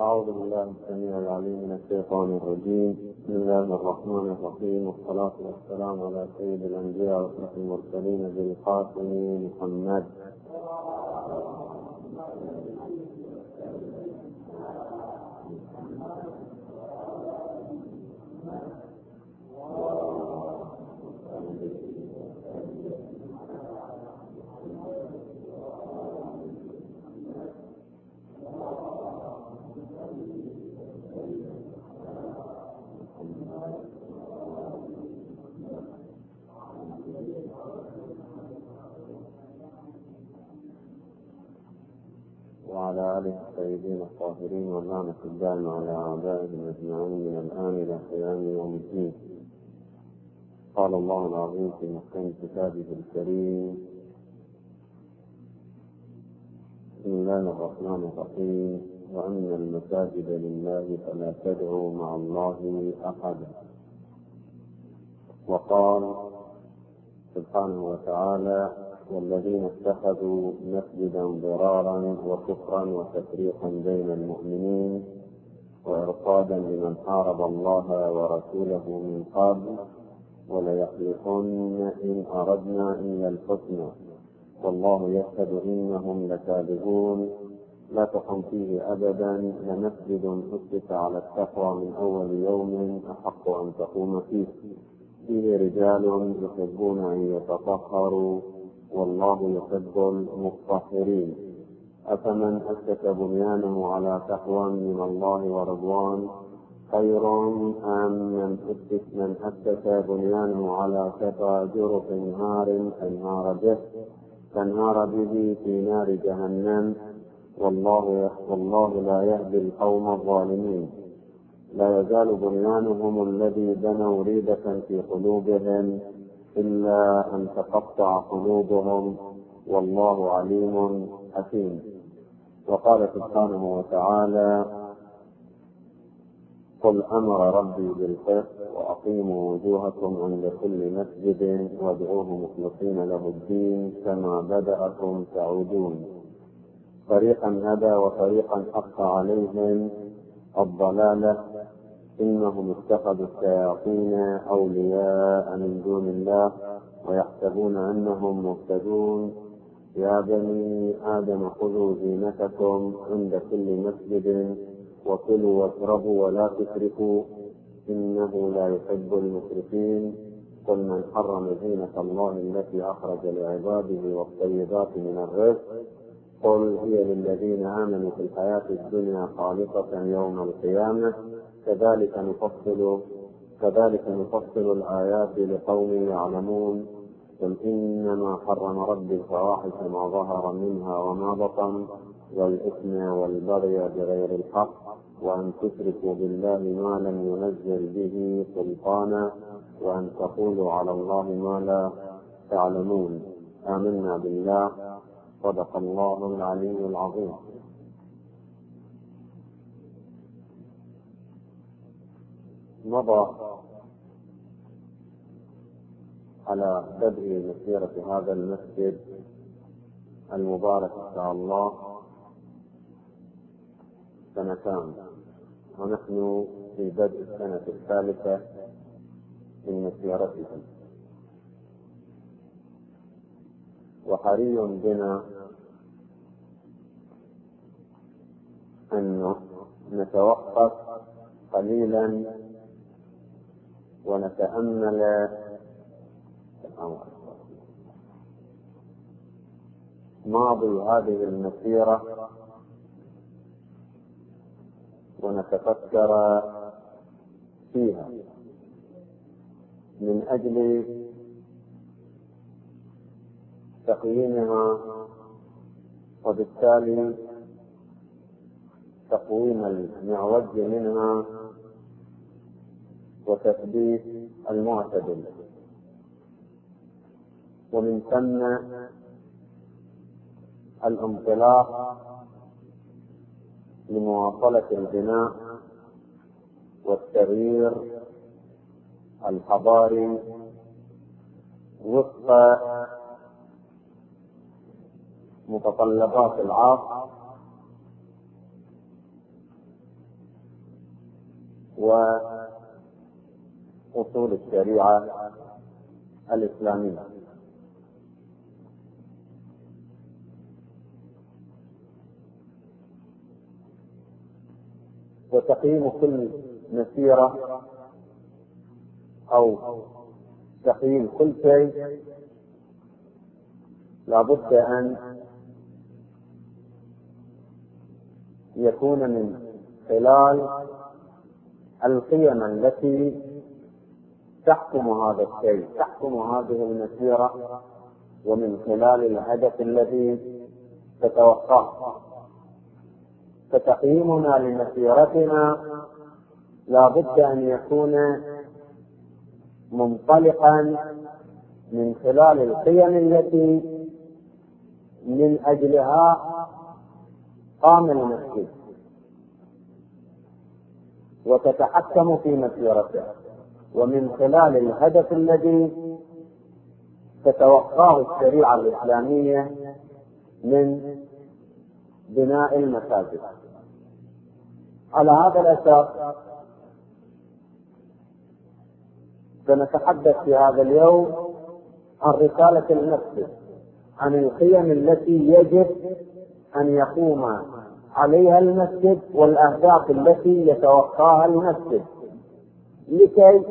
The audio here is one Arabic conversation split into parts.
أعوذ بالله السميع العليم من الشيطان الرجيم. بسم الله الرحمن الرحيم، والصلاة والسلام على سيد الأنبياء وأشرف المرسلين ذي القاسم محمد. وعلى آله الطيبين الطاهرين واللعنة الدائمة على أعدائهم أجمعين من الآن إلى قيام يوم الدين. قال الله العظيم في محكم كتابه الكريم: بسم الله الرحمن الرحيم: وأن المساجد لله فلا تدعوا مع الله أحدا. وقال سبحانه وتعالى: والذين اتخذوا مسجدا ضرارا وكفرا وتفريقا بين المؤمنين وإرصادا لمن حارب الله ورسوله من قبل وليحلفن إن أردنا إلا الحسنى والله يشهد إنهم لكاذبون لا تقم فيه أبدا لمسجد أسس على التقوى من أول يوم أحق أن تقوم فيه رجال يحبون أن يتطهروا والله يحب المطهرين. أفمن أسس بنيانه على تقوى من الله ورضوان خير أم من أسس بنيانه على شفا جرف فانهار به في نار جهنم والله لا يهدي القوم الظالمين. لا يزال بنيانهم الذي بنوا ريبة في قلوبهم إلا أن تقطع قلوبهم والله عليم حكيم. وقال سبحانه وتعالى: قل أمر ربي بالقسط وأقيموا وجوهكم عند كل مسجد وادعوه مخلصين له الدين كما بدأكم تعودون. فريقا هدى وفريقا حق عليهم الضلالة إنهم اتخذوا الشياطين أولياء من دون الله ويحسبون أنهم مهتدون. يا بني آدم خذوا زينتكم عند كل مسجد وكلوا واشربوا ولا تسرفوا إنه لا يحب المسرفين. قل من حرم زينة الله التي أخرج لعباده والطيبات من الرزق قل هي للذين آمنوا في الحياة الدنيا خالصة يوم القيامة كذلك نفصل الآيات لقوم يعلمون. قل إنما حرم ربي الفواحش ما ظهر منها وما بطن والإثم والبغي بغير الحق وأن تشركوا بالله ما لم ينزل به سلطانا وأن تقولوا على الله ما لا تعلمون. آمنا بالله. صدق الله العلي العظيم. مضى على بدء مسيرة هذا المسجد المبارك إن شاء الله سنتان، ونحن في بدء السنة الثالثة من مسيرته، وحري بنا أن نتوقف قليلا ونتأمل ماضي هذه المسيرة ونتفكر فيها من أجل تقييمها وبالتالي تقويم المعوج منها وتثبيت المعتدل، ومن ثم الانطلاق لمواصلة البناء والتغيير الحضاري وفق متطلبات العصر وأصول الشريعة الإسلامية. وتقييم كل مسيرة أو تقييم كل شيء لابد أن يكون من خلال القيم التي تحكم هذا الشيء، تحكم هذه المسيرة، ومن خلال الهدف الذي تتوقعه. فتقييمنا لمسيرتنا لا بد أن يكون منطلقا من خلال القيم التي من أجلها قام المسجد وتتحكم في مسيرته، ومن خلال الهدف الذي تتوقعه الشريعة الإسلامية من بناء المساجد. على هذا الأساس سنتحدث في هذا اليوم عن رسالة المسجد، عن القيم التي يجب أن يقوم عليها المسجد والأهداف التي يتوقعها المسجد، لكي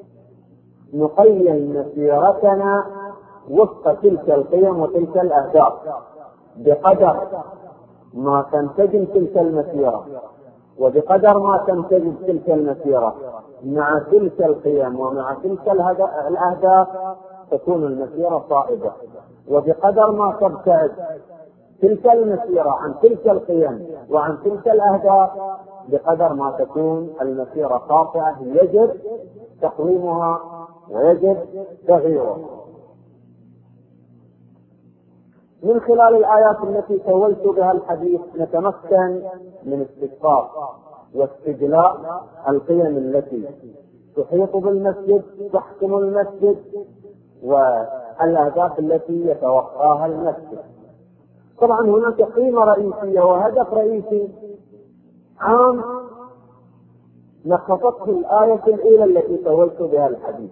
نقيم مسيرتنا وفق تلك القيم وتلك الأهداف بقدر ما تنتجم تلك المسيرة، وبقدر ما تنتجم تلك المسيرة مع تلك القيم ومع تلك الأهداف تكون المسيرة صائبة، وبقدر ما تبتعد تلك المسيرة عن تلك القيم وعن تلك الأهداف بقدر ما تكون المسيرة خاطئة يجب تقويمها ويجب تغييرها. من خلال الآيات التي سولت بها الحديث نتمكن من استفسار واستجلاء القيم التي تحيط بالمسجد، تحكم المسجد، والأهداف التي يتوقعها المسجد. طبعا هناك قيمة رئيسية وهدف رئيسي عام لخصته الآية الأولى التي سولت بها الحديث.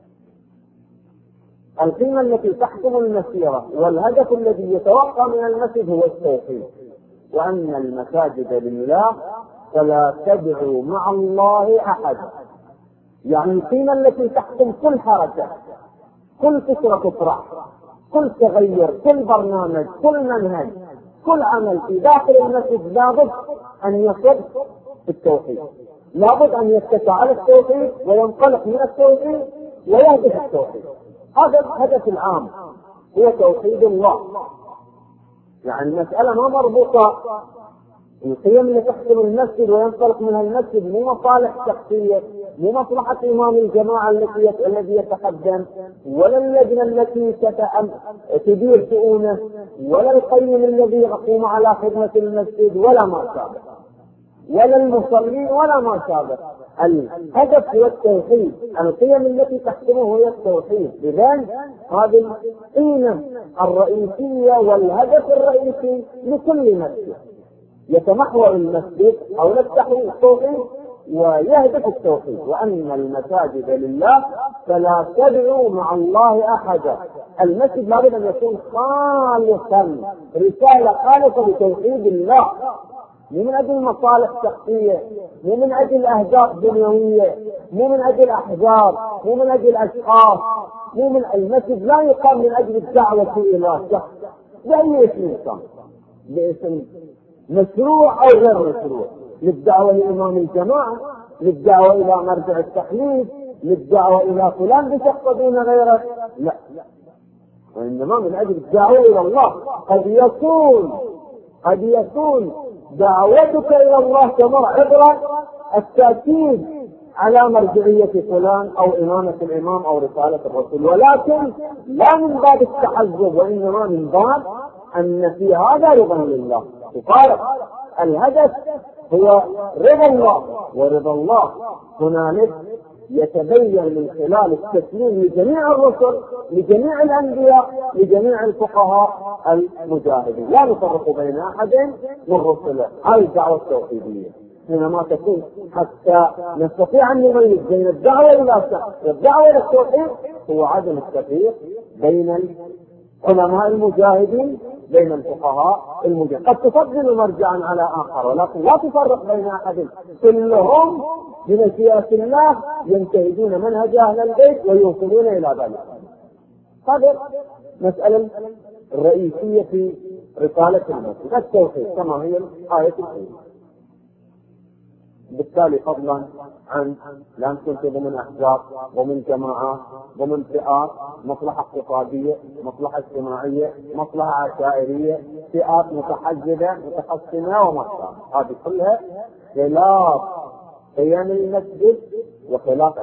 القيمة التي تحكم المسيرة والهدف الذي يتوقع من المسجد هو التوحيد، وأن المساجد لله فلا تدعوا مع الله أحدا. يعني القيمة التي تحكم كل حركة، كل فكرة تطرح، كل تغير، كل برنامج، كل منهج، كل عمل في داخل المسجد لابد أن يصب بالتوحيد، لابد أن يتكى على التوحيد وينطلق من التوحيد ويهدف التوحيد. هذا الهدف العام هو توحيد الله. يعني المسألة ما مربوطة، القيم اللي تحكم المسجد وينطلق منها المسجد مو مصالح شخصية، مو مصلحة إمام الجماعة الذي يتقدم، ولا اللجنة التي تدير شؤونه، ولا القيم الذي يقوم على خدمة المسجد، ولا ما شابه، ولا المصلين ولا ما شابه. الهدف هو التوحيد، القيم التي تحكمه هي التوحيد. إذن هذه القيمة الرئيسية والهدف الرئيسي لكل مسجد. يتمحور المسجد أو نفتحه التوحيد ويهدف التوحيد، وأن المساجد لله فلا تدعوا مع الله أحدا. المسجد لابد أن يكون خالصا، رسالة خالصة لتوحيد الله، مو من أجل مصالح شخصية، مو من أجل أهداف دنيوية، مو من أجل أحزاب، مو من أجل أشخاص، مو من المسجد لا يقام من أجل الدعوة إلى شخص بأي اسم كان، باسم مشروع أو غير مشروع، للدعوة لإمام الجماعة، للدعوة إلى مرجع التقليد، للدعوة إلى فلان بشخص دون غيره، لا، وإنما من أجل الدعوة إلى الله. قد يكون دعوتك إلى الله كما عبرة التأكيد على مرجعية فلان أو إمامة الإمام أو رسالة الرسول، ولكن لا من باب التحزب، وإنما من باب أن في هذا رضا لله. وقال الهدف هو رضا الله، ورضا الله هنالك يتبين من خلال التسليم لجميع الرسل، لجميع الأنبياء، لجميع الفقهاء المجاهدين، لا نفرق بين أحد من رسله. هذه الدعوة التوحيدية. حينما تكون حتى نستطيع أن نميز بين الدعوة إلى الشخص والدعوة إلى التوحيد هو عدم التفريق بين العلماء المجاهدين بين الفقهاء المجاهدين. قد تفضل مرجعا على آخر ولكن لا تفرق بين أحد، كلهم بمشيئة الله ينتهجون منهج أهل البيت ويوصلون إلى ذلك. هذه مسألة الرئيسية في رسالة المسجد التوحيد كما هي الآية الأولى. بالتالي فضلا عن لأن كنت ضمن أحزاب ومن جماعات ومن فئات، مصلحة اقتصادية، مصلحة اجتماعية، مصلحة عشائرية، فئات متحزبة متقسمة ومصلحة، هذه كلها خلاف قيم المسجد وخلاف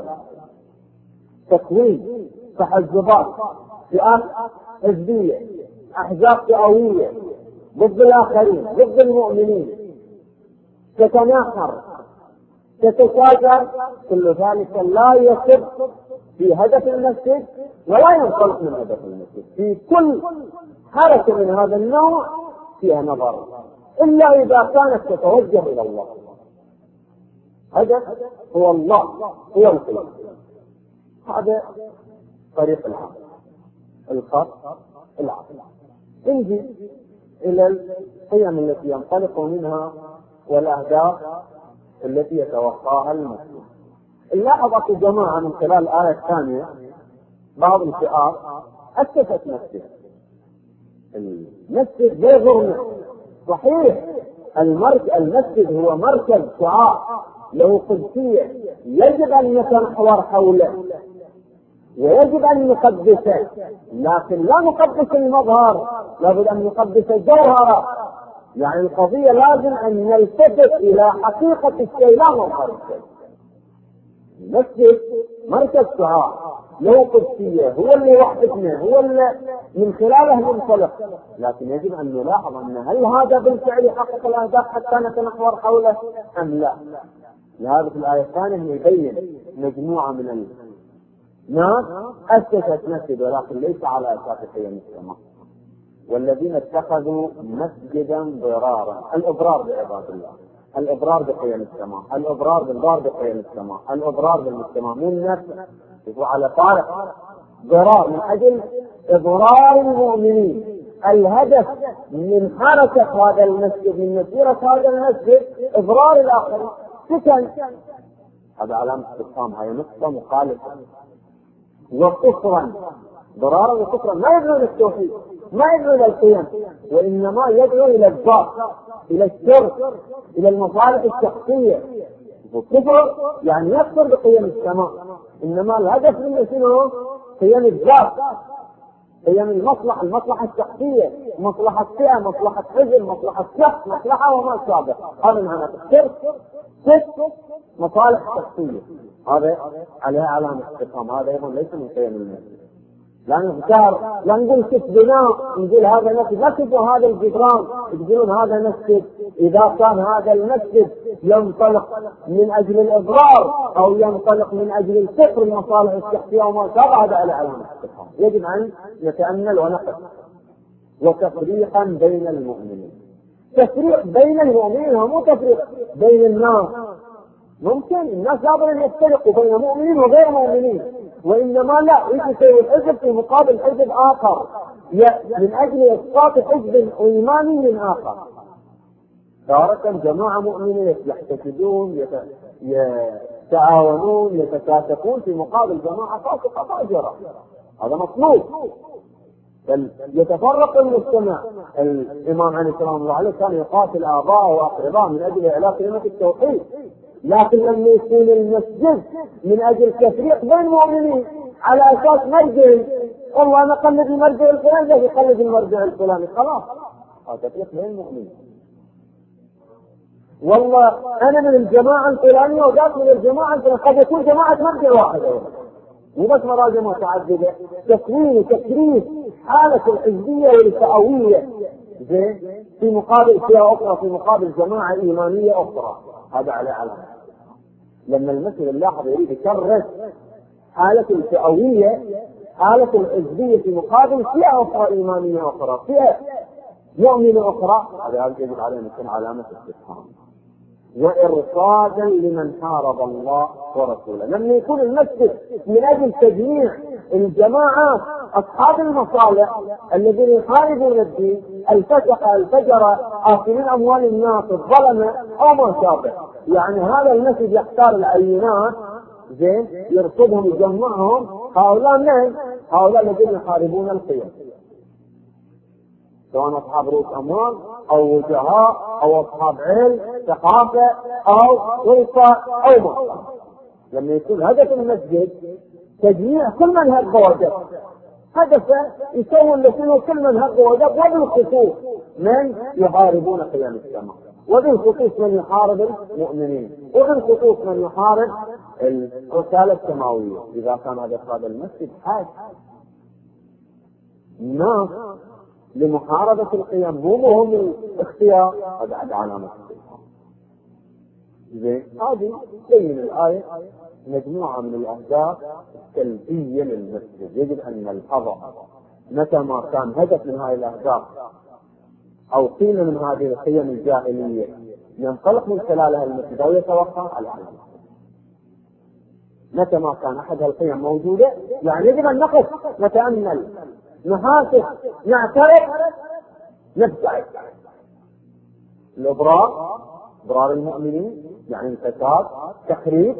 تكوين تحزبات، فئات حزبية، أحزاب فئوية ضد الآخرين ضد المؤمنين، تتناحر تتشاجر، كل ذلك لا يصب في هدف المسجد ولا ينطلق من هدف المسجد. في كل حركة من هذا النوع فيها نظر إلا إذا كانت تتوجه إلى الله. هدف هو الله هو القيم. هذا طريق العقل، الخط العقل. نجي إلى القيم التي ينطلق منها والأهداف التي يتوقعها المسجد. لاحظت الجماعة من خلال الآية الثانية بعض الفئات أسست مسجد. المسجد لا يضرنا، صحيح المسجد هو مركز شعاع له قدسية يجب أن يتمحور حوله ويجب أن نقدسه، لكن لا نقدس المظهر، لابد أن نقدس الجوهر. يعني القضية لازم أن نلتفت إلى حقيقة الشيء لا مظهر الشيء. المسجد مركز شعاع له قدسية، هو اللي وحدنا، هو اللي من خلاله ننطلق، لكن يجب أن نلاحظ أن هل هذا بالفعل يحقق الأهداف حتى نتمحور حوله أم لا. لهذا في الآية الثانية يبين مجموعة من الناس أسست مسجد ولكن ليس على أساس قيم السماء، والذين اتخذوا مسجدا ضرارا. الإضرار بعباد الله، الإضرار بقيم السماء، الإضرار بالضار بقيم السماء، الإضرار بالمجتمع من نفسه على طارق ضرار من أجل إضرار المؤمنين. الهدف من حركة هذا المسجد من مسيرة هذا المسجد إضرار الآخرين. سكن هذا علامة استفهام، هي نقطة مخالفة. وكفرا ضرارا وكفرا ما يدعو إلى التوحيد، ما يدعو إلى القيم، وإنما يدعو إلى الذات، إلى الشرك، إلى المصالح الشخصية. وكفر يعني يكفر بقيم السماء، إنما الهدف منه شنو؟ قيم الذات، قيم المصلحة الشخصية، مصلحة فئة، مصلحة حزب، مصلحة شخص، مصلحة وما شابه. هذا معنى الشرك، مصالح شخصية. هذا عليها علامة استفهام، هذا أيضا ليس من قيم المسجد. لا نذكر، لا نقول كيف بناء، نقول هذا مسجد، لا تجوا هذا الجدران تقولون هذا مسجد. إذا كان هذا المسجد ينطلق من أجل الإضرار أو ينطلق من أجل الكفر المصالح الشخصية وما شابه، هذا على علامة استفهام. يجب أن نتأمل ونقف. وتفريقا بين المؤمنين، تفريق بين المؤمنين هو مو تفريق بين الناس. ممكن الناس لابد أن يفترقوا بين مؤمنين وغير مؤمنين، وإنما لا يسوي الحزب في مقابل حزب آخر من أجل إسقاط حزب إيماني آخر. تارة جماعة مؤمنين يحتشدون يتعاونون يتكاتفون في مقابل جماعة فاسقة فاجرة، هذا مطلوب. يتفرق المجتمع. الإمام عليه السلام الله عليه كان يقاتل آباءه وأقرباء من أجل إعلاء كلمة التوحيد، لكن لما يكون المسجد من أجل تفريق بين المؤمنين على أساس مرجع، والله أنا قلد المرجع الفلاني لا يقلد المرجع الفلاني، خلاص هذا تفريق بين المؤمنين. والله أنا من الجماعة الفلانية وذاك من الجماعة الفلانية، قد يكون جماعة مرجع واحدة مو بس مراجع متعددة. تكوين وتكريس حالة الحزبية والفئوية في مقابل فئة أخرى، في مقابل جماعة إيمانية أخرى، هذا على علامة. لما المسجد اللاحظ يريد يكرس حالة الفئوية، حالة الحزبية في مقابل فئة أخرى إيمانية أخرى، فئة مؤمنة أخرى، هذا يجب علينا نكون علامة استفهام. وإرصادا لمن حارب الله ورسوله. لما يكون المسجد من أجل تجميع الجماعات أصحاب المصالح الذين يحاربون الدين، الفسقة الفجرة آكلين أموال الناس الظلمة أو ما شابه، يعني هذا المسجد يختار العينات زين يرصدهم يجمعهم. هؤلاء من؟ هؤلاء الذين يحاربون القيم، سواء أصحاب رؤوس أموال أو وجهاء أو أصحاب علم ثقافة أو سلطة أو مصلحة. لما يكون هدف المسجد تجميع كل من هب وجب، هدفه يسوي لسنه كل من هب وجب، وبالخصوص من يحاربون قيام السماء، وبالخصوص من يحارب المؤمنين، وبالخصوص من يحارب الرسالة السماوية. إذا كان هدف هذا المسجد حاج الناس لمحاربة القيم مو مهم الاختيار، هذا علامة زين. هذه تبين الآية مجموعة من الأهداف السلبية للمسجد، يجب أن نلحظها. متى ما كان هدف من هذه الأهداف أو قيمة من هذه القيم الجاهلية ينطلق من خلالها المسجد أو يتوقع على العالم، متى ما كان أحد القيم موجودة يعني يجب أن نقف نتأمل نحاسب نعترف نبتعد. الإضرار، إضرار المؤمنين يعني الفساد تخريب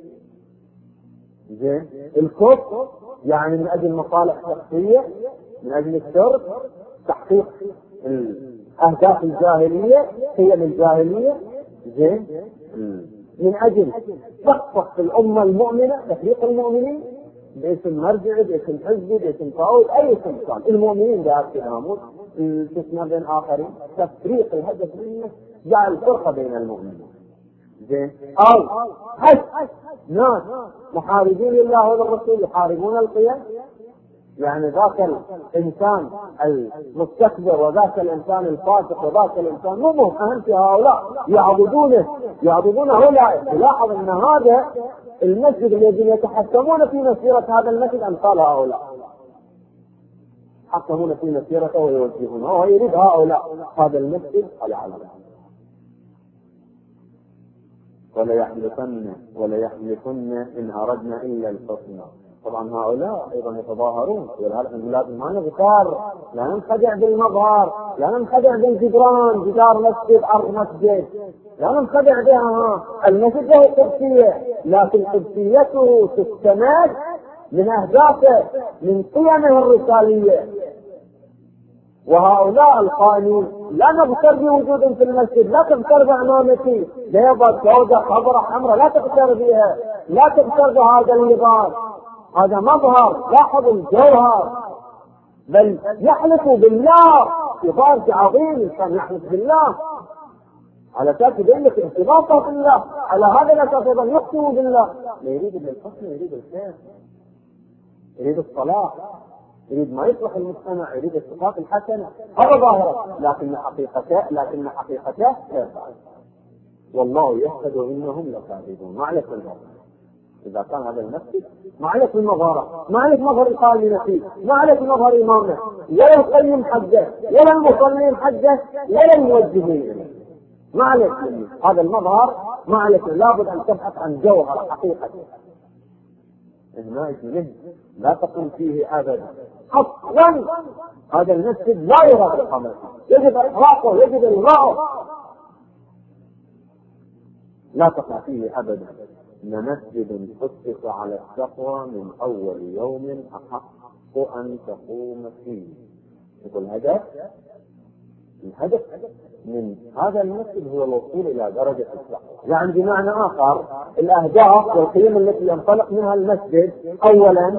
زين. الكفر يعني من أجل مصالح شخصية، من أجل الشر، تحقيق الأهداف الجاهلية قيم الجاهلية زين، من أجل تخطف الأمة المؤمنة، تفريق المؤمنين باسم مرجعي باسم حزبي باسم طاووس أي اسم كان، المؤمنين بهذا الأمور الاستثناء بين آخرين، تفريق الهدف منه جعل الفرقة بين المؤمنين زين. أو ناس محاربين لله وللرسول يحاربون القيم، يعني ذاك الإنسان المستكبر وذاك الإنسان الفاسق وذاك الإنسان مو مهم، أهم في هؤلاء يعبدون هؤلاء. تلاحظ أن هذا المسجد الذين يتحكمون في مسيرة هذا المسجد أمثال هؤلاء، يتحكمون في مسيرته ويوجهونه، وهو يريد هؤلاء هذا المسجد العالم. ولا يحلفن إن أردنا إلا الحسنى. طبعا هؤلاء أيضا يتظاهرون، ولهذا لازم ما نغتر، لا ننخدع بالمظهر، لا ننخدع بالجدران، جدار مسجد أرض مسجد لا ننخدع بها. المسجد له قدسية، لكن قدسيته تستمد من أهدافه من قيمه الرسالية. وهؤلاء القائمين لا نغتر بوجودهم في المسجد، لا تغتر بعمامتي بيضة سوداء خضراء حمراء، لا تغتر بها، لا تغتر بهذا اللباس، هذا مظهر. لاحظ الجوهر، بل يحلف بالله إضافة عظيم. كان يحلف بالله على أساس يبين لك ارتباطه بالله، على هذا الأساس أيضا يقسم بالله. لا يريد بالحسن، يريد الخير، يريد الصلاح، يريد ما يصلح المجتمع، يريد الصفات الحسنة، هذا ظاهرة، لكن حقيقته غير ذلك. والله يشهد إنهم لكاذبون. ما عليك بالمظهر، إذا كان هذا المسجد ما عليك بالمظهر، ما عليك مظهر القائمين فيه، ما عليك مظهر إمامه، ولا القيم حجه، ولا المصلين حجه، ولا الموجهين إليه، ما عليك هذا المظهر، ما عليك. لابد أن تبحث عن جوهر حقيقة. هناك منه لا تقوم فيه أبدا أصلا. هذا المسجد لا يرى بالقمر، يجب إحراقه، يجب إلغاؤه، لا تقوم فيه أبدا. إن مسجد أسس على التقوى من أول يوم أحق أن تقوم فيه. يقول الهدف من هذا المسجد هو الوصول إلى درجة التقوى. يعني بمعنى آخر الأهداف والقيم التي ينطلق منها المسجد أولا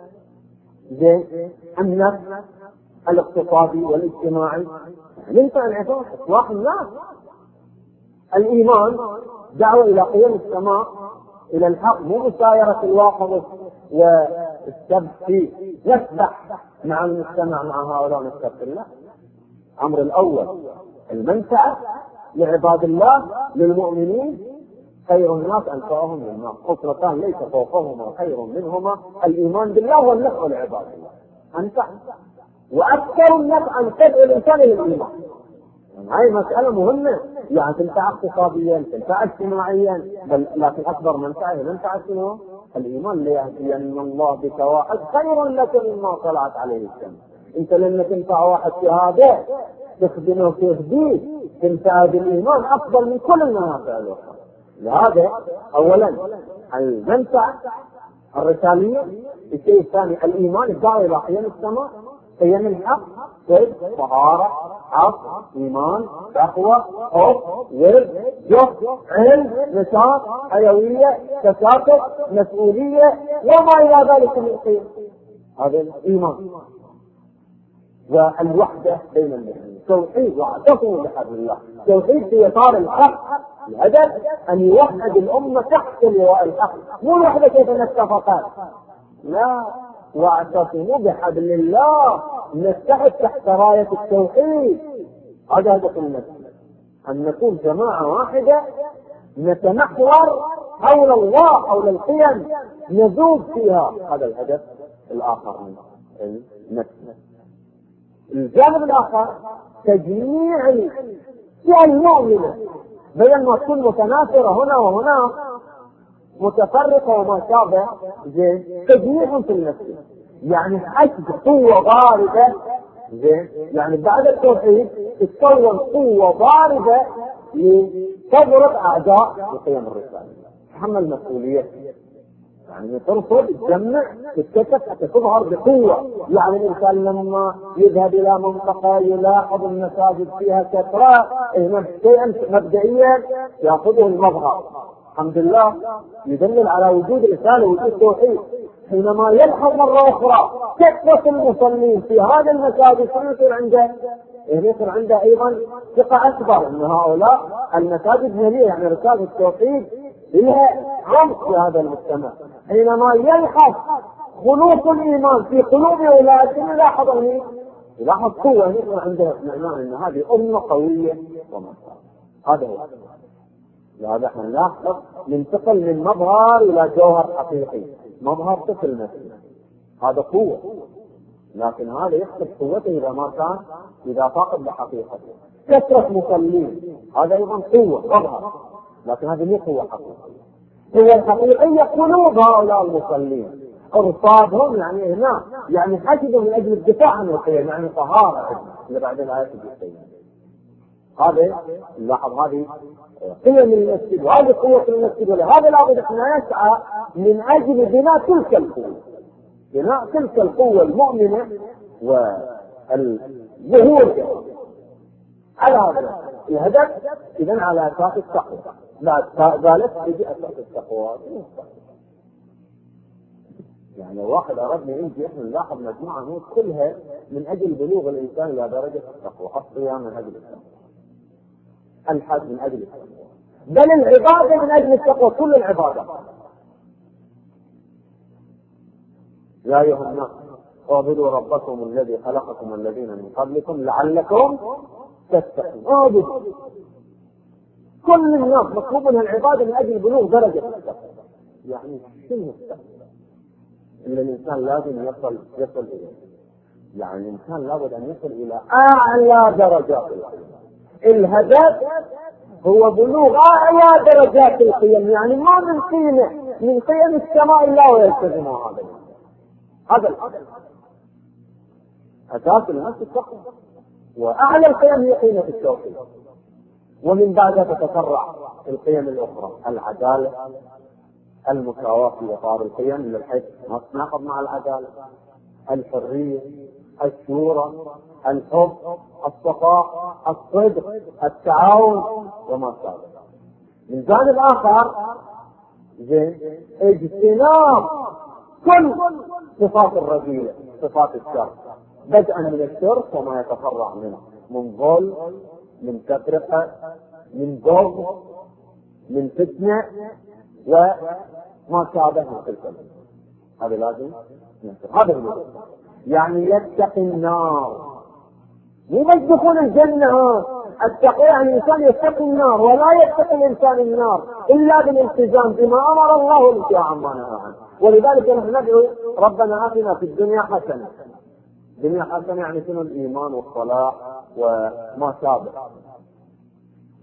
النفس الاقتصادي والاجتماعي، ينفع العفاف إصلاح الناس. الإيمان دعوة إلى قيم السماء، إلى الحق، مو مسايرة الواقع والسبب فيه، نسبح مع المجتمع مع هؤلاء نستغفر الله. الأمر الأول المنفعة لعباد الله للمؤمنين، خير الناس أنفعهم للناس. خصلتان ليس فوقهما خير منهما، الإيمان بالله والنفع لعباد الله أنفع، وأكثر النفع أن تدعو الإنسان للإيمان. هاي مسألة مهمة، يعني تنفع اقتصاديا، تنفع اجتماعيا، بل لكن أكبر منفعة شنو؟ الإيمان. ليهدين الله بك واحد خير لك مما طلعت عليه الشمس. أنت لما تنفع واحد شهادة تخدمه وتهديه، تنفع بالإيمان أفضل من كل المنافع الأخرى. لهذا أولا المنفعة الرسالية. الشيء الثاني الإيمان الداعي إلى قيم السماء، قيم الحق، طهارة، عقل، إيمان، تقوى، خوف، ورد، جهد، علم، نشاط، حيوية، تكاتف، مسؤولية، وما إلى ذلك من القيم. هذا الإيمان. والوحدة بين المؤمنين، توحيد واعتصموا بحبل الله، توحيد في إطار الحق. الهدف أن يوحد الأمة تحت لواء الحق، مو الوحدة كيف نتفقان، لا، واعتصموا بحبل الله، نتحد تحت راية التوحيد. هذا هدف المسجد، أن نكون جماعة واحدة نتمحور حول الله، حول القيم، نذوب فيها. هذا الهدف الآخر من المسجد. الجانب الآخر تجميع الفئة المؤمنة، بدل ما تكون متناثرة هنا وهنا، متفرقة وما شابه، تجميعهم في المسجد، يعني حشد قوة ضاربة، يعني بعد التوحيد تتكون قوة ضاربة لتضرب أعداء لقيم الرسالة، تحمل مسؤولية، يعني ترفض، تجمع، تتكتف حتى تظهر بقوة. يعني الإنسان لما يذهب إلى منطقة يلاحظ المساجد فيها كثرة، شيئا مبدئيا يأخذه المظهر، الحمد لله يدلل على وجود رسالة، وجود توحيد. حينما يلحظ مرة أخرى كثرة المصلين في هذا المساجد، يصير عنده أيضا ثقة أكبر أن هؤلاء المساجد مليئة، يعني رسالة التوحيد لها عمق في هذا المجتمع. حينما يلحظ خلوص الإيمان في قلوب أولئك يلاحظ قوة، يصير عنده اطمئنان أن هذه أمة قوية ومصر. هذا هو. لهذا احنا نلاحظ ننتقل من مظهر إلى جوهر حقيقي. مظهر طفل مثل هذا قوة، لكن هذا يحصل قوته إذا فاقد بحقيقته. كثرة مصلين هذا أيضا قوة مظهر، لكن هذه مو قوة حقيقية. هي الحقيقية قلوب هؤلاء المصلين، ارصادهم، يعني هنا يعني حشدوا من أجل الدفاع عن القيم، يعني طهارة اللي بعد الآيات الجسدية. هذا نلاحظ هذه قيم المسجد وهذه قوة المسجد، ولهذا لابد أن نسعى من أجل بناء تلك القوة، بناء تلك القوة المؤمنة والظهور على هذا الهدف. إذن على أساس التقوى، بعد ذلك يجي أساس التقوى. يعني واحد أردنا يجي إحنا نلاحظ مجموعة نوت كلها من أجل بلوغ الإنسان إلى درجة التقوى. الصيام من أجل التقوى، الحج من أجل التقوى، بل العبادة من أجل التقوى، كل العبادة. يا أيها الناس اعبدوا ربكم الذي خلقكم الذين من قبلكم لعلكم تتقون. كل الناس مطلوب منها العبادة من أجل بلوغ درجة التقوى. يعني شنو التقوى؟ إن الإنسان لازم يصل إليه، يعني الإنسان لابد أن يصل إلى أعلى درجات القيم. الهدف هو بلوغ أعلى درجات القيم، يعني ما من قيمة من قيم السماء إلا ويلتزم هذا أساس النفس التقوى. وأعلى القيم هي قيمة التوحيد، ومن بعدها تتفرع القيم الأخرى، العدالة، المساواة في إطار القيم من الحيث ما تناقض مع العدالة، الحرية، الشورى، الحب، الصفاء، الصدق، التعاون وما شابه. من جانب آخر اجتناب كل صفات الرذيلة، صفات الشر، بدءا من الشرك وما يتفرع منه، من ظلم، من تفرقة، من بغض، من فتنة وما شابه من تلك. هذا لازم هذا هو يعني يتقي النار، مو بس دخول الجنة. التقوى يعني الإنسان يتقي النار، ولا يتقي الإنسان النار إلا بالالتزام بما أمر الله والانتهاء عما نهى عنه. ولذلك نحن ندعو ربنا آتنا في الدنيا حسنة. الدنيا حسنة يعني شنو؟ الإيمان والصلاة وما شابه.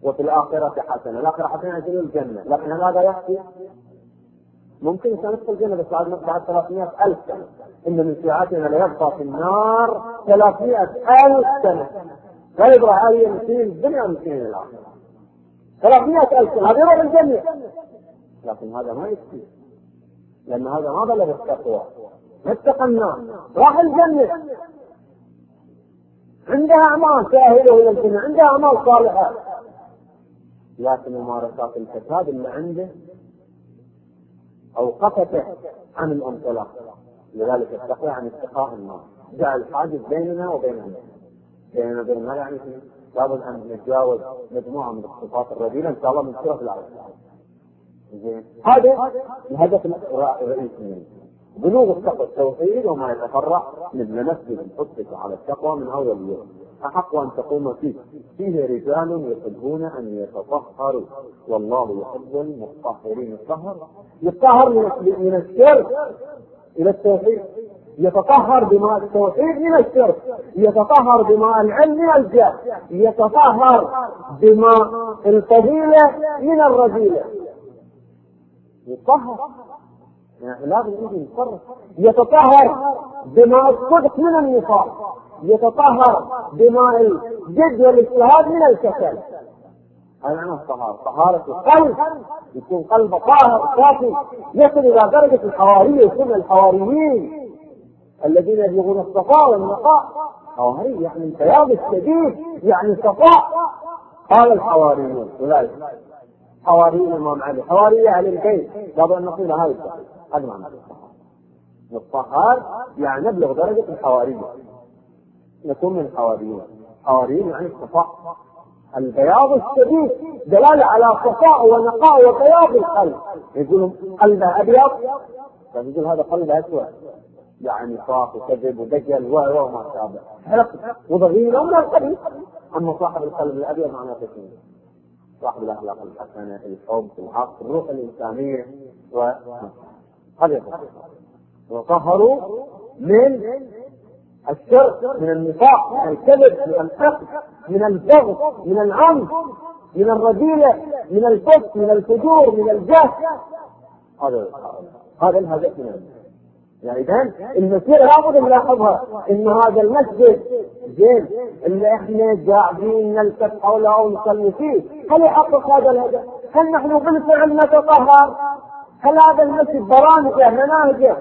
وفي الآخرة حسنة، الآخرة حسنة يجل الجنة، لكن هل هذا يكفي؟ ممكن ندخل الجنة بس بعد 300,000 سنة. إن من شيعتنا ليبقى في النار 300,000 سنة، لا يدرى هذه مسكين الدنيا ومسكين الآخرة. 300,000 سنة هذا يروح الجنة، لكن هذا ما يكفي، لأن هذا ما بلغ التقوى، ما اتقى النار، راح الجنة، عندها أعمال تأهله إلى الجنة، عندها أعمال صالحة، لكن ممارسات الفساد اللي عنده أوقفته عن الانطلاق. لذلك التقوى عن اتقاء النار، جعل الحاجز بيننا وبينهم، بيننا وبين النار، يعني لابد أن نتجاوز مجموعة من الصفات الرذيلة إن شاء الله من سورة الأعراف. هذا الهدف الرئيسي، بلوغ التقوى التوحيد وما يتفرع مثل مسجد حطك على التقوى من أول يوم أحق أن تقوم فيه رجال يحبون أن يتطهروا والله يحب المطهرين. يتطهر من الشرك إلى التوحيد، يتطهر بماء التوحيد من الشرك، يتطهر بماء العلم من الجهل، يتطهر بماء الفضيلة من الرذيلة، يتطهر يعني لازم يجي يتصرف، يتطهر بماء الصدق من النفاق، يتطهر بماء الجد والاجتهاد من الكسل. هذا معنى الطهارة، طهارة القلب، يكون قلبه طاهر صافي، يصل إلى درجة الحوارية، يكون الحواريين الذين يبلغون الصفاء والنقاء. حواري يعني البياض الشديد، يعني صفاء. قال الحواريون أولئك حواريين الإمام علي، حواري أهل البيت، لابد أن نقول هذا معنى الطهار، يعني نبلغ درجة الحوارية، نكون من الحواريين. حواريين يعني الصفاء، البياض الشديد، دلالة على صفاء ونقاء وبياض القلب. يقولوا قلبه أبيض، فيقول هذا قلبه أسود، يعني صاف وكذب ودجل وما شابه، حرق وضغينة ومن القلب. أما صاحب القلب الأبيض معناه تسمية، صاحب الأخلاق الحسنة، الحب، العطف، الروح الإنسانية، وهذا وطهروا من الشرك، من النفاق، من الكذب، من الحقد، من البغض، من العنف، من الرذيلة، من الفسق، من الفجور، من الجهل. هذا الهدف منه. يعني إذن المسيرة لابد أن نلاحظها، إن هذا المسجد زين اللي إحنا قاعدين نلتف حوله ونصلي فيه، هل يحقق هذا الهدف؟ هل نحن بالفعل نتطهر؟ هل هذا المسجد برامجه مناهجه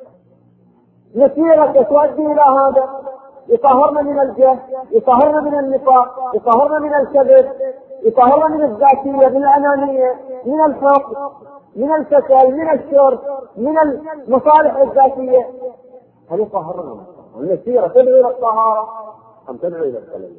مسيرة تؤدي إلى هذا؟ يطهرنا من الجهل، يطهرنا من النفاق، يطهرنا من الكذب، يطهرنا من الذاتية، من الأنانية، من الحقد، من الكسل، من الشرك، من المصالح الذاتية. هل يطهرنا؟ المسيرة تدعو إلى الطهارة أم تدعو إلى السلام؟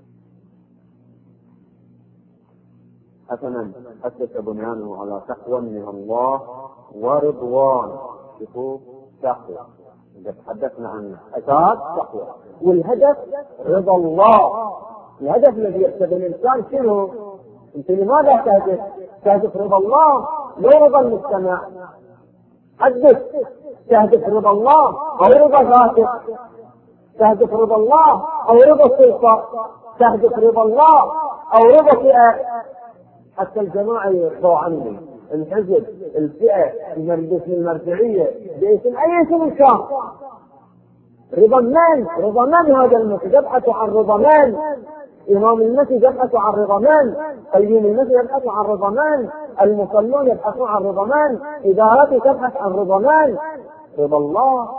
حسنا، أسس بنيانه على تقوى من الله ورضوان. شوفوا تقوى إذا تحدثنا عنه، أساس تقوى، والهدف رضا الله. الهدف الذي يقصد الإنسان شنو؟ أنت لماذا تهدف؟ تهدف رضا الله لو رضا المجتمع. حدث، تهدف رضا الله أو رضا ذاتك، تهدف رضا الله أو رضا السلطة، تهدف رضا الله أو رضا فئة. حتى الجماعة يرضوا عني، الحزب، الفئة، المرجعية، باسم أي اسم كان. رضا من؟ رضا من هذا المسجد؟ يبحث عن رضا من؟ إمام المسجد يبحث عن رضا من؟ قيم المسجد يبحث عن رضا من؟ المصلون يبحثون عن رضا من؟ إدارته تبحث عن رضا من؟ رضا الله.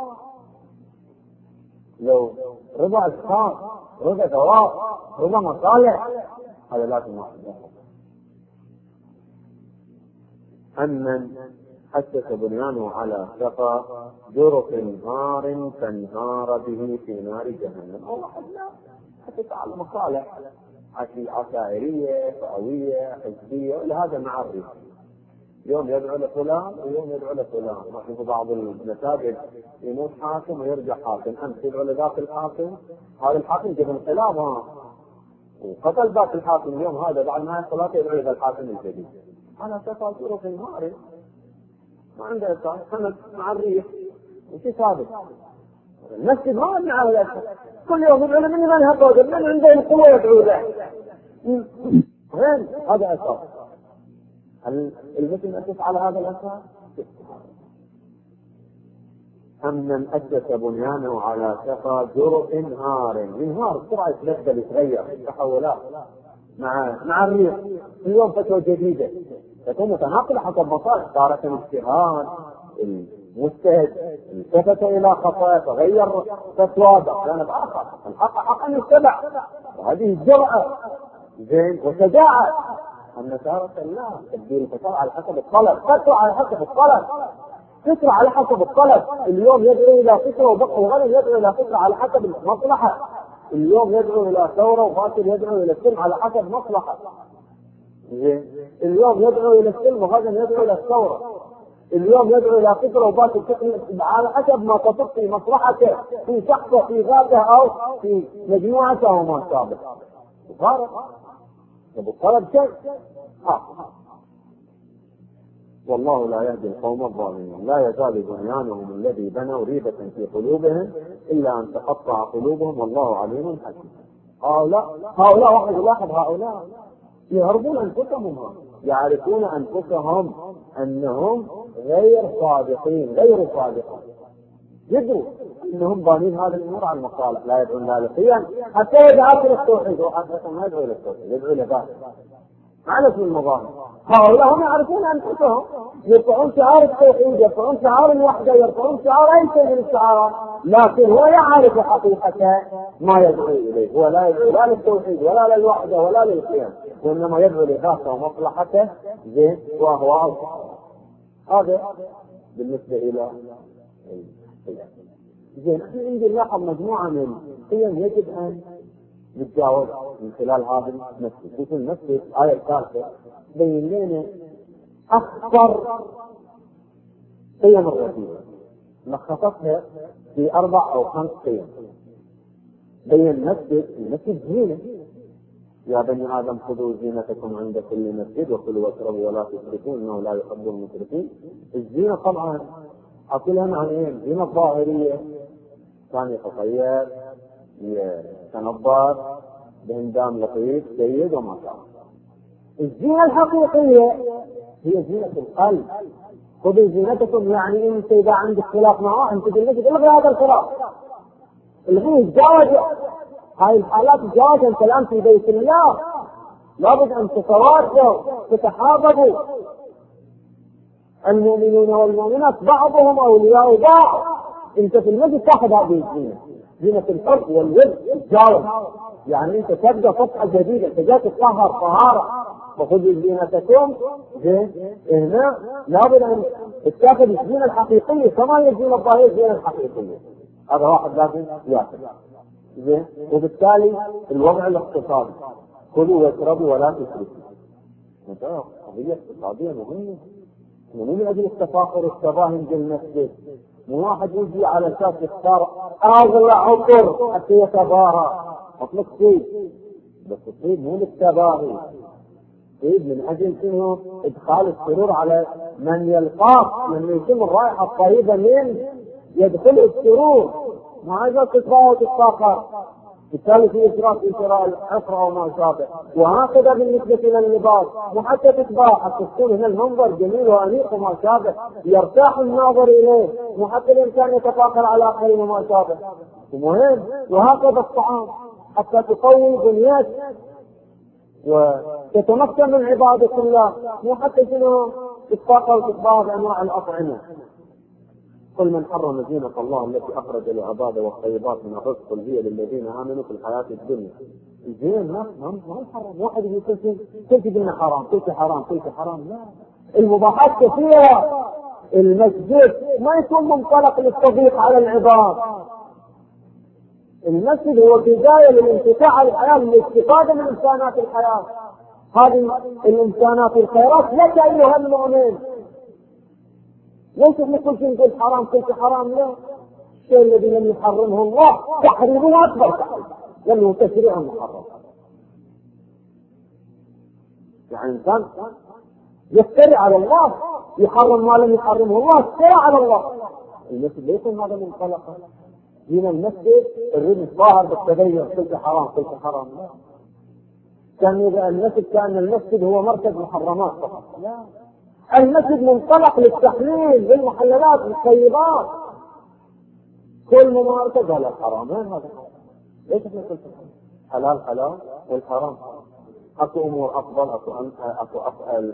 لو رضا أشخاص، رضا ثواب، رضا مصالح، هذا لازم واحد. أمن أسس بنيانه على شفا جرف نار فانهار به في نار جهنم. أو واحد لا أسس على مصالح عشائرية، فئوية، حزبية، ولهذا نعرف يوم يدعو لفلان ويوم يدعو لفلان. نشوف بعض المساجد يموت حاكم ويرجع حاكم، أمس يدعو لذاك الحاكم، هذا الحاكم جاب انقلاب وقتل ذاك الحاكم، اليوم هذا بعد ما الصلاة يدعو إلى الحاكم الجديد. على شفا جرف نار، ما عنده اساس، سند مع الريح وشي ثابت. المسجد ما مبني على الاساس، كل يوم يدعو من هبط من عنده القوه يدعو له. وين هذا أساس؟ هل المسلم أسس على هذا الأساس؟ أم من أسس بنيانه على شفا جرف هار، انهار بسرعة يتبدل يتغير تحولات مع الريح. اليوم فتوى جديدة تكون متناقضة حسب مصالح، صارت الاجتهاد المجتهد التفت إلى خطأ فغير فتوى كانت آخر، الحق حقا يتبع، وهذه الجرأة زين وشجاعة. النصارى لا، تبديل الفتوى على حسب الطلب، فتوى على حسب الطلب، فكرة على حسب الطلب. اليوم يدعو إلى فكرة وبقى الغد يدعو إلى فكرة على حسب المصلحة. اليوم يدعو إلى ثورة وباكر يدعو إلى السلم على حسب مصلحة. اليوم يدعو إلى السلم وغدا يدعو إلى الثورة. اليوم يدعو إلى فكرة وباكر على حسب ما تصب في مصلحته في شخصه في ذاته أو في مجموعته أو ما شابه. فارق الطلب شيء والله لا يهدي القوم الظالمين. لا يزال بنيانهم الذي بنوا ريبة في قلوبهم إلا أن تقطع قلوبهم والله عليم حكيم. هؤلاء واحد يلاحظ، هؤلاء يهربون أنفسهم، يعرفون أنفسهم أنهم غير صادقين، يدروا أنهم بانين هذا الأمور على المصالح، لا يدعون لا للقيم حتى يدعوا إلى التوحيد، وحتى ما يدعوا إلى التوحيد يدعوا إلى ذلك على اسم المظاهر. هؤلاء هم يعرفون أنفسهم، يرفعون شعار التوحيد، يرفعون شعار الوحدة، يرفعون شعار أي شيء من الشعارات، لكن هو يعرف حقيقة ما يدعو إليه. هو لا يدعو لا للتوحيد ولا للوحدة ولا للقيم، وإنما يدعو لذاته ومصلحته زين وأهواءه. هذا بالنسبة إلى زين. احنا عندنا نلاحظ مجموعة من القيم يجب أن نتجاوز من خلال هذا المسجد. في المسجد آية الثالثة بين لنا أخطر قيم الرسول، لخصتها في 4 أو 5 قيم. بين المسجد زينة، يا بني آدم خذوا زينتكم عند كل مسجد وكلوا واشربوا ولا تسرفوا إنه لا يحب المسرفين. الزينة طبعا أقولها معنيين، زينة ظاهرية، كان يتطير يتنظر بهندام لطيف جيد وما شاء الله. الزينة الحقيقية هي زينة القلب. خذوا زينتكم يعني انت اذا عندك خلاف مع واحد انت بالنسبة الغي هذا الخلاف، الغيه الزواج. هاي الحالات الزواج انت الان في بيت الله لابد ان تتواصلوا تتحاببوا. المؤمنون والمؤمنات بعضهم اولياء بعض. انت في المسجد تاخذ هذه الزينة، زينة الحب والود الجارب، يعني انت تبدا صفحة جديدة، تجاه تطهر طهارة. وخذوا زينتكم هنا لابد ان تاخذ الزينة الحقيقية كما هي الزينة الظاهرية الزينة الحقيقية. هذا واحد لازم ياخذ زين. وبالتالي الوضع الاقتصادي، كلوا واشربوا ولا تسرفوا. قضية اقتصادية مهمة، من اجل التفاخر والتباهي بالمسجد. مو واحد يجي على اساس يختار اغلى عطر حتى يتباهى. اطلق طيب، بس الطيب مو للتباهي، طيب من اجل شنو؟ ادخال السرور على من يلقاك، لما يتم الرائحه الطيبه من يدخل السرور، ما عايز تتباهى وتتفاخر. بالتالي في إشراف في شراء الحفرة وما شابه. وهكذا بالنسبة إلى اللباس، وحتى تتباع حتى تكون هنا المنظر جميل وأنيق وما شابه يرتاح الناظر إليه، وحتى الإنسان يتفاخر على خير وما شابه. ومهم وهكذا الطعام حتى تقوي بنيتك وتتمكن من عبادة الله، مو حتى شنو تتفاخر وتتباع بأنواع الأطعمة. قل من حرم زينة الله التي أخرج لعباده والطيبات من الرزق هي للذين آمنوا في الحياة الدنيا. الزينة ما حرم، واحد يقول كل شيء قلنا حرام، كل شيء حرام، كل شيء حرام. لا، المباحات كثيرة. المسجد ما يكون منطلق للتضييق على العباد. المسجد هو بداية للانفتاح على الحياة، للاستفادة من إمكانات الحياة. هذه الإمكانات الخيرات لك أيها المؤمن. ليس من كل شيء نقول حرام كل شيء حرام، لا. الشيء الذي لم يحرمه الله تحريمه أكبر تحريم، لأنه تشريع محرم. يعني إنسان يفتري على الله، يحرم ما لم يحرمه الله، يفتري على الله. المسجد ليس هذا منطلقا. دين المسجد الرزق ظاهر بالتدين، كل شيء حرام كل شيء حرام، لا. كان المسجد كان المسجد هو مركز محرمات فقط. لا، المسجد منطلق للتحليل للمحللات والطيبات. كل ممارسة قال الحرام، وين هذا؟ ليش احنا قلت حلال حلال والحرام؟ اكو امور افضل، اكو افضل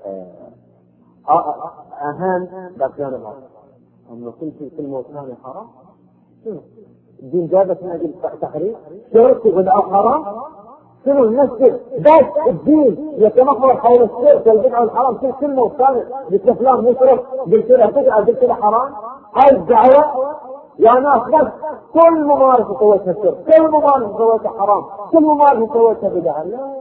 اهم، لكن انا انه كل شيء كل موت ثاني حرام. الدين جابت من اجل تحريم شرك وبدعه حرام. شنو المسجد بس الدين يتمحور حول الشرك والبدعه والحرام. كل موت ثاني قلت له فلان مشرك، قلت له بدعه، قلت له حرام. هاي الدعوه يا ناس بس كل ممارسه سويتها شرك، كل ممارسه سويتها حرام، كل ممارسه سويتها بدعه. لا،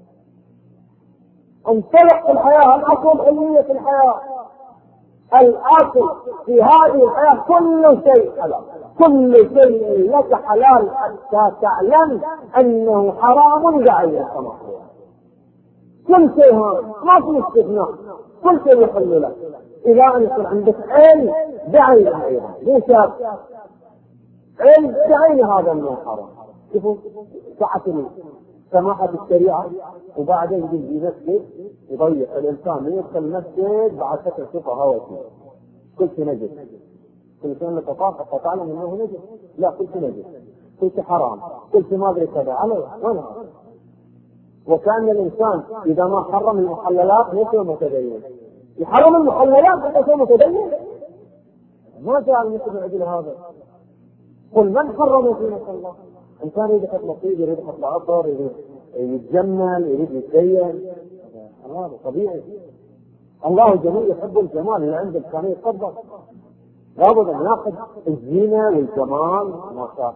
انطلق في الحياه، الاصل علميه في الحياه. الاصل في هذه الحياه كل شيء حلال، كل شيء لك حلال حتى تعلم انه حرام دعي المفروض. كل شيء ما في استثناء، كل شيء يحل لك الى ان يكون عندك علم دعي ايضا. مو شاب علم دعي هذا انه حرام. شوفوا سعة سماحة الشريعة، وبعدين يجي مسجد يضيع الانسان يدخل المسجد بعد فترة شوفه هوا كل شيء نجس، كل شيء انك تطاق تعلم انه نجس. لا، كل شيء نجس، كل شيء حرام، كل شيء ما ادري كذا على وين. وكان الانسان اذا ما حرم المحللات ليس متدين، يحرم المحللات ليس متدين. ما جاء المسلم عدل هذا. قل من حرم زينة الله؟ انسان يريد يحط نصيب، يريد يحط عطر، يريد يتجمل، يريد يتزين، هذا طبيعي. الله جميل يحب الجمال، اللي عنده الامكانيه يتفضل. لابد ان ناخذ الزينه والجمال ما شاء.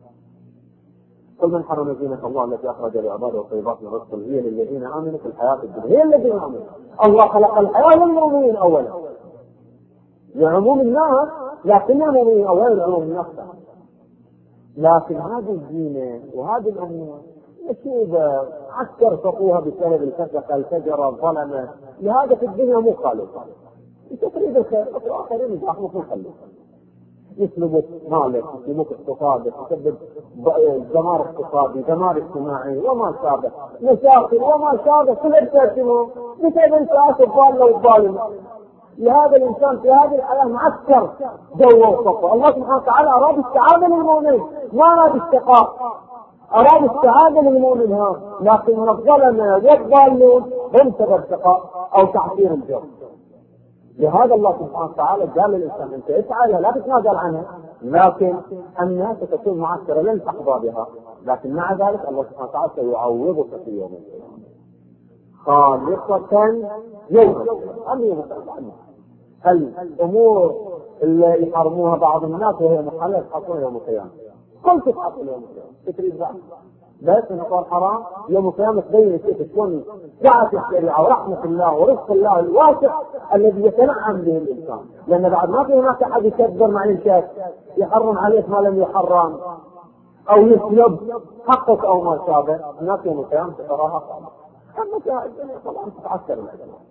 قل من حرم زينة الله التي اخرج لعباده والطيبات من رزقه هي للذين امنوا في الحياه الدنيا. هي الذين امنوا. الله خلق الحياه للمؤمنين اولا، لعموم الناس، لكن المؤمنين اولا لعموم الناس. لكن هذه الزينه وهذه الامور مصيبه، عسكر سقوها بسبب الفسق الفجر الظلمه. لهذا في الدنيا مو خالص. انت تريد الخير، الاخرين يزاحموك ويخلوك، يسلبك مالك، يسلبك اقتصادك، يسبب دمار اقتصادي، دمار اجتماعي وما شابه، مشاكل وما شابه، كلها بترسمه بسبب انت الضاله والظالمه. لهذا الانسان في هذه الحياه معسكر جوه وصفه. الله سبحانه وتعالى اراد السعاده للمؤمن، ما اراد الشقاء، اراد السعاده للمؤمن. لكن الظلمه والضالون هم سبب شقاء او تعثير الجو. لهذا الله سبحانه وتعالى قال للانسان انت افعل، لا تتنازل عنها، لكن الناس ستكون معسكره لن تحظى بها. لكن مع ذلك الله سبحانه وتعالى سيعوضك في يوم القيامه خالصه يوم القيامه. الامور اللي يحرموها بعض الناس وهي محلل تحصلها يوم القيامه، كل شيء تحصل يوم القيامه. تريد بس انه صار حرام يوم القيامه تبين كيف تكون سعه الشريعه ورحمه الله ورزق الله الواسع الذي يتنعم به الانسان. لان بعد ما في هناك احد يكبر مع الشيخ يحرم عليك ما لم يحرم او يسلب حقك او ما شابه. الناس يوم القيامه تراها صعبه. اما الدنيا طبعا تتعسر.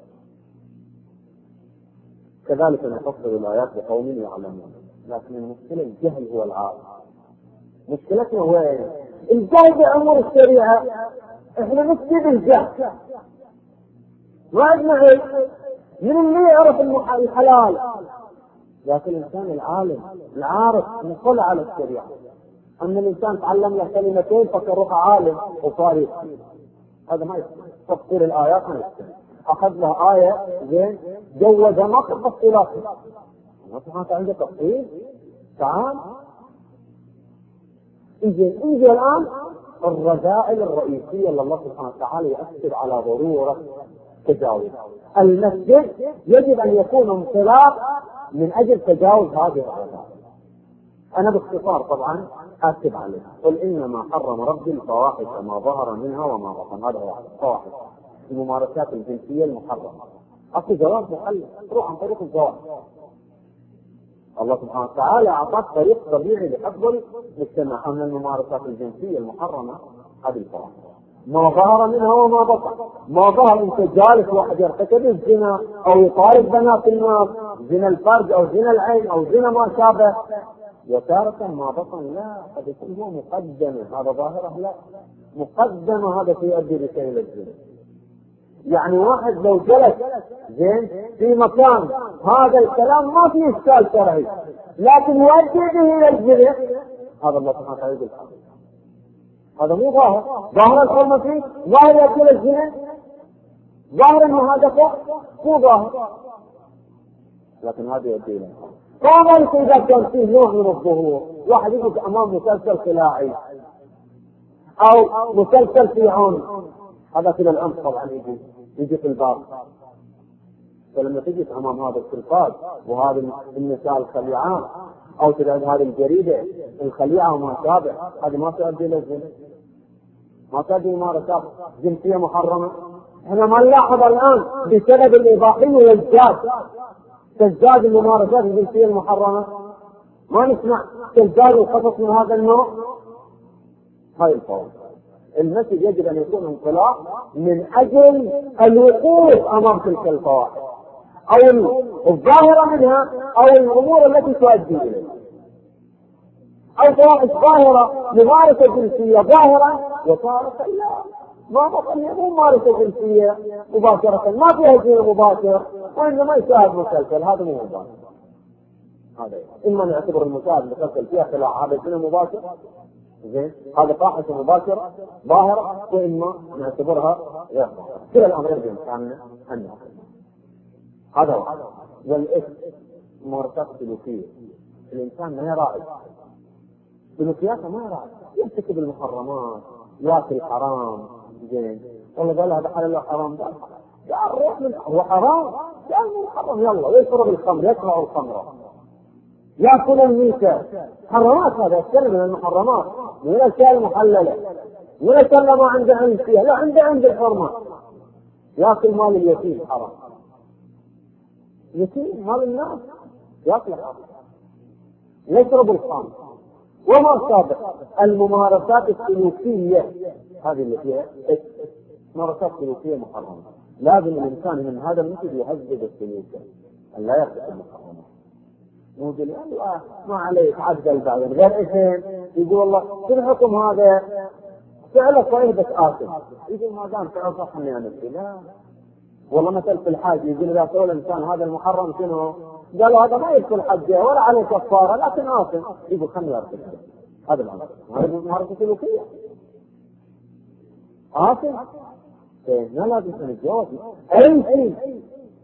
كذلك نفصل الايات لقوم يعلمون. لكن المشكله الجهل هو العائق. مشكلتنا هو الجهل بامور الشريعه. احنا نسجد الجهل، ما عندنا علم. من اللي يعرف الحلال؟ لكن الانسان العالم العارف مطلع على الشريعه. اما الانسان تعلم له كلمتين فكروه عالم وصار هذا ما يصير. تفسير الايات ما يصير. اخذ له ايه زين جوزها ما في تفصيلات. ما سبحانه عنده تفصيل. تعال يجي الان الرذائل الرئيسيه اللي الله سبحانه وتعالى يؤثر على ضروره تجاوز المسجد. يجب ان يكون انطلاق من اجل تجاوز هذه الرذائل. انا باختصار طبعا اكتب عليه. قل انما حرم ربي الفواحش ما ظهر منها وما بطن. هذا هو الفواحش، الممارسات الجنسيه المحرمه. اكو جواز محلل، روح عن طريق الزواج. الله سبحانه وتعالى اعطاك طريق طبيعي لحفظ المجتمع. اما الممارسات الجنسيه المحرمه هذه الفواحش ما ظهر منها وما بطن. ما ظهر انت جالس واحد يرتكب الزنا او يطالب بنات الناس، زنا الفرج او زنا العين او زنا ما شابه. وتارة ما بطن لا، قد يكون هو مقدم هذا ظاهره لا. مقدمة، هذا يؤدي بك إلى الزنا. يعني واحد لو جلس زين في مكان هذا الكلام ما فيه إشكال شرعي، لكن يؤدي به إلى الزنا، هذا الله سبحانه وتعالى يقول هذا مو ظاهر. ظاهر الحرمة فيه، ظاهر يؤدي إلى الزنا، ظاهر إنه هذا مو ظاهر، لكن هذا يؤدي إلى كذلك. إذا كان فيه نوع من الظهور، واحد يجلس أمام مسلسل خلاعي أو مسلسل في عنف، هذا كذا العنف طبعا يجي في الباب. فلما تجلس أمام هذا التلفاز وهذه النساء الخليعات أو تلعب هذه الجريدة الخليعة وما شابه، هذه ما تؤدي إلى الزنا، ما تؤدي ممارسات جنسية محرمة. احنا ما نلاحظ الآن بسبب الإباحية تزداد الممارسات الجنسية المحرمة، ما نسمع تزداد القصص من هذا النوع. هاي الفوائد. المسجد يجب أن يكون انطلاق من أجل الوقوف أمام تلك الفواحش أو الظاهرة منها أو الأمور التي تؤدي إليها، أو فواحش ظاهرة ممارسة جنسية ظاهرة وتارة لا، ما بطل مو ممارسة جنسية مباشرة، ما فيها زنا مباشر، وإنما يشاهد مسلسل، هذا مو مباشر. هذا إما نعتبر المشاهد المسلسل فيها خلاع، هذا زنا مباشر زين، هذا فاحشة مباشرة ظاهرة، وإما نعتبرها غير ظاهرة. كلا الأمرين بإمكاننا أن نعتبر. هذا هو. والإثم ممارسات سلوكية، الإنسان ما يراعي سلوكياته، ما يراعي، يرتكب المحرمات، ياكل حرام زين، والله قال هذا حلال حرام، قال روح من هو حرام، قال من حرام يلا، يشرب الخمر، يشرب الخمر، ياكل الميتة، حرامات. هذا يتكلم من المحرمات، من الاشياء المحلله، من الاشياء ما عنده علم فيها، لا عند الحرمه. ياكل مال اليتيم حرام، يتيم مال الناس ياكل حرام، يشرب الخمر وما سابق. الممارسات السلوكيه هذه اللي فيها ممارسات سلوكيه محرمه، لازم الانسان من هذا المثل يهذب السلوك ان لا يرتكب المحرمات. موجود ما عليك عدل بعدين غير اثنين، يقول والله شو الحكم هذا فعله صحيح بس آثم، يقول ما دام فعل صح اني انا لا والله مثل في الحاج، يقول اذا سأل الانسان هذا المحرم شنو؟ قالوا هذا ما يدخل حجه ولا عليه كفاره لكن آثم، يقول خلني ارتكب. هذا الامر، هذا مهارة سلوكية آثم. لا لازم نتجاوز اي شيء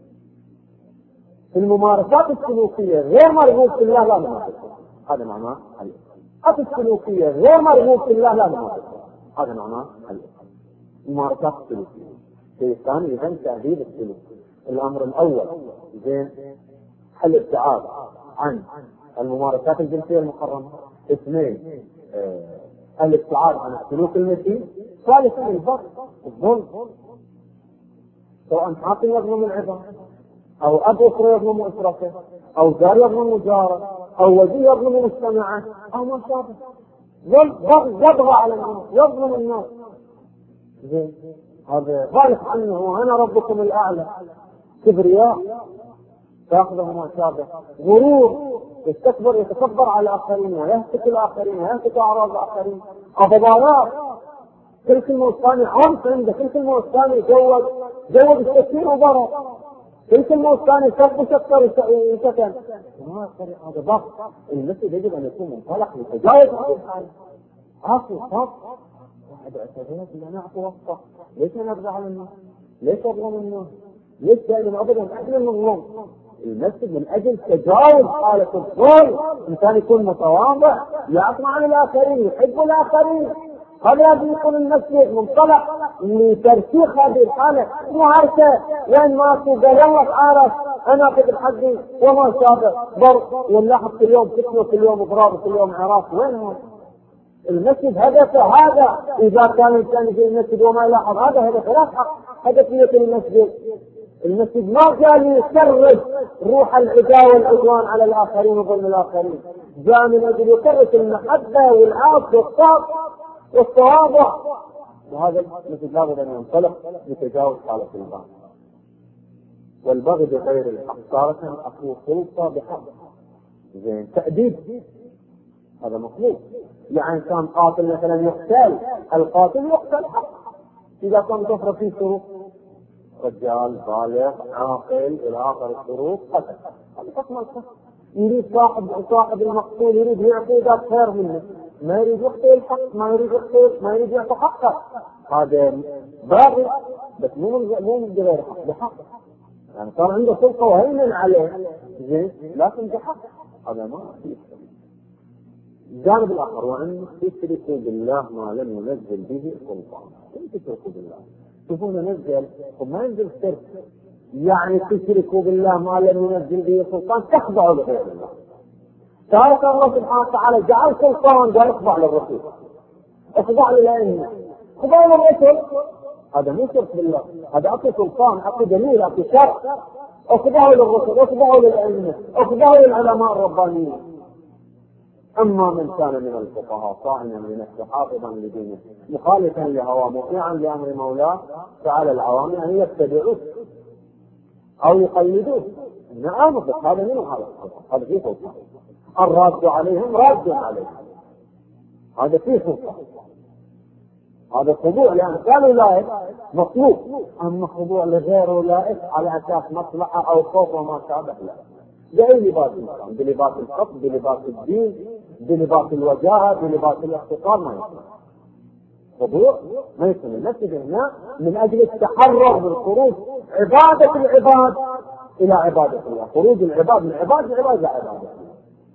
الممارسات السلوكية غير مرغوب في الله لا نمارسها، هذا معناه الإثم. السلوكية غير مرغوب في الله لا نمارسها، هذا معناه الإثم. الممارسات السلوكية شيء ثاني، إذن تهذيب السلوك. الأمر الأول زين الابتعاد عن الممارسات الجنسية المحرمة. اثنين الابتعاد عن السلوك المسيء. ثالثا الظلم، سواء حاكم يظلم العباد أو أب أسرة يظلم أسرته أو جار يظلم جاره أو وزير يظلم مجتمعه أو ما شابه، يبغى على الناس، يظلم الناس. هذا ذلك عنه وأنا ربكم الأعلى، كبرياء تأخذه ما شابه، غرور يتكبر على الآخرين ويهتك الآخرين ويهتك أعراض الآخرين، أفضالات، كل كلمة الثانية عنف عنده، كل كلمة الثانية جود التكفير وضرر، كل كلمة الثانية سب وشكر وسكن. هذا ضغط. المسجد يجب أن يكون منطلق لتجاوز هذه الحالة. عفو صف واحد اعتذرت إذا نعفو وصف، ليش نرجع على الناس؟ ليش أظلم الناس؟ ليش دائما أبدا أحنا نظلم؟ المسجد من أجل تجاوز حالة الظلم، الإنسان يكون متواضع، يعطي عن الآخرين، يحب الآخرين. هذا لازم يكون المسجد منطلق لترسيخ هذه الحالة، مو هرسة وين ما قال يلا تعرف أنا أخذ حقي وما شابه ضرب ونلاحظ كل يوم فتنة، كل يوم إضراب، كل يوم عراق. وين هذا؟ المسجد هدفه هذا. إذا كان الإنسان في المسجد وما يلاحظ هذا هدف لا حق هدفية المسجد. المسجد ما جاء يكرس روح العداء والعدوان على الآخرين وظلم الآخرين، جاء من أجل يكرس المحبة والعطف والصبر والتواضع. وهذا المسجد لابد أن ينطلق لتجاوز حالة البغي والبغي بغير الحق. تارة أكو سلطة بحق زين تأديب هذا مطلوب. يعني كان قاتل مثلا يقتل، القاتل يقتل حق إذا كان تفرض فيه شروط، رجال بالغ عاقل إلى آخر الشروط قتل، هذا حكم القتل. يريد صاحب المقتول يريد يعطي ذات خير منه، ما يريد يقتل الحق، ما يريد يعطي حقه، هذا باغي بس مو من غير حق، بحق. يعني صار عنده سلطة وهيمن عليه زين لكن بحق، هذا ما في. الجانب الآخر وأن تشركوا بالله ما لم ينزل به سلطان. كيف تشركوا بالله؟ شوفون نزل وما ينزل شرك، يعني تشركوا بالله ما لم ينزل به سلطان، تخضعوا لغير الله. تارك الله سبحانه وتعالى جعل سلطان قال اخضع للرسول، اخضع للأئمة، اخضع للرسول، هذا مو شرك بالله، هذا أعطي سلطان، أعطي دليل، أعطي شرع. اخضعوا للرسول، اخضعوا للأئمة، اخضعوا للعلماء الربانيين. أما من كان من الفقهاء صائما لنفسه حافظا لدينه مخالفا لهواه مطيعا لأمر مولاه فعلى العوام أن يتبعوه أو يقلدوه. نعم هذا من هذا فيه سلطان، الراد عليهم راد عليهم، هذا فيه سلطان، هذا خضوع لأن كانوا لائق مطلوب. أما خضوع لغيره لائق على أساس مصلحة أو خوف وما شابه لا، بأي لباس الإسلام، بلباس الحق، بلباس الدين، بلباس الوجاهة، بلباس الاختصار، ما يكون خضوع، ما يكون. المسجد هنا من أجل التحرر من خروج عبادة العباد إلى عبادة الله، خروج العباد من عبادة العباد إلى عبادة الله.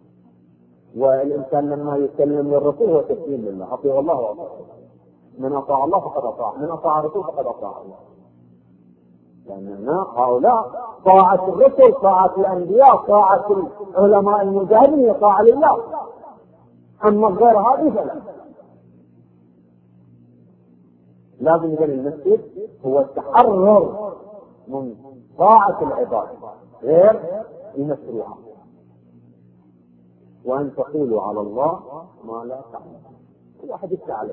والإنسان لما يسلم للرسول هو تسليم لله، أطيع الله وأطيع، من أطاع الله فقد أطاع، من أطاع الرسول فقد أطاع الله. لأننا هؤلاء طاعة الرسل، طاعة الأنبياء، طاعة العلماء المجاهدين، طاعة لله. أما غير هذه فلا. لازم يكون المسجد هو التحرر من طاعة العباد غير المشروعة، وأن تقولوا على الله ما لا تعلمون. واحد يتعلم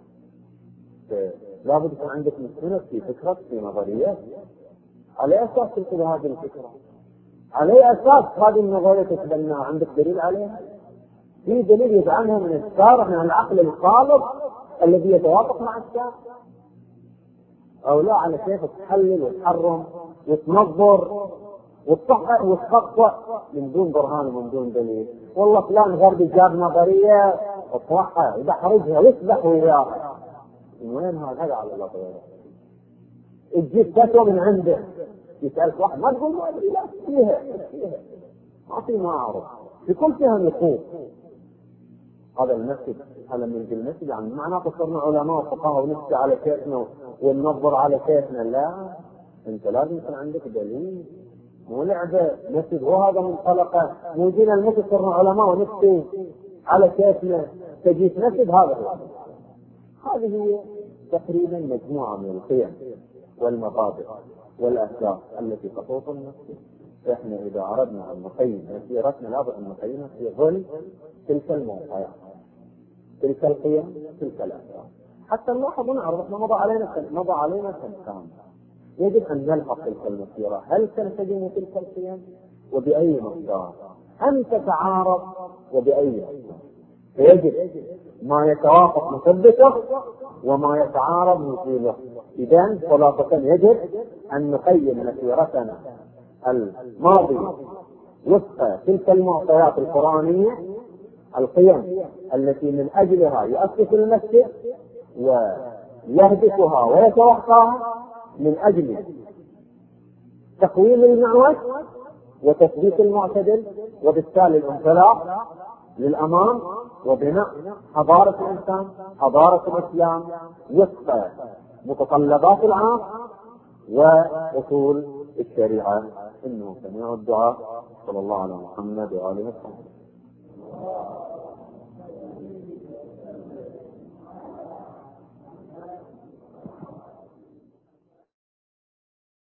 لابد يكون عندك مسؤولية في فكرة، في نظرية، على أساس تنقل هذه الفكرة، على أساس هذه النظرية تتبناها، عندك دليل عليها؟ في دليل يدعمها من الشارع، من العقل الخالص الذي يتوافق مع الشارع، أو لا على كيف تحلل وتحرم وتنظر وتصحح وتخطئ من دون برهان ومن دون دليل. والله فلان غربي جاب نظرية اطرحها يدحرجها ويسبح وياها، من وين هذا على الله غيره؟ تجيب فتوى من عنده يسألك واحد ما تقول ما أدري، لا فيها ما في، ما أعرف، في كل فيها نقوص. هذا المسجد، هذا من المسجد يعني معناته صرنا علماء وفقهاء ونحكي على كيفنا وننظر على كيفنا، لا، أنت لازم يكون عندك دليل، مو لعبة. مسجد هو هذا منطلقه، مو جينا المسجد صرنا علماء ونحكي على كيفنا، تجيب مسجد هذا هو. هذه هي تقريبا مجموعة من القيم والمبادئ والأهداف التي تخص المسجد. احنا إذا أردنا أن نقيم مسيرتنا لابد أن نقيمها في ظل تلك الموقعات، تلك القيم، تلك الأهداف، حتى نلاحظ ونعرف احنا مضى علينا سنة كاملة. يجب أن نلحق تلك المسيرة، هل تلتزم تلك القيم وبأي مقدار، أن تتعارض وبأي مقدار. فيجب ما يتوافق نثبته وما يتعارض نزيله. إذن خلاصة يجب أن نقيم مسيرتنا الماضية وفق تلك المعطيات القرآنية، القيم التي من أجلها يؤسس المسجد ويهدفها ويتوقعها، من أجل تقويم المعوج وتثبيت المعتدل، وبالتالي الانطلاق للأمام وبناء حضارة الإنسان، حضارة الإسلام وفق متطلبات العام وأصول الشريعة. إنه سميع الدعاء. صلى الله على محمد وآله وسلم.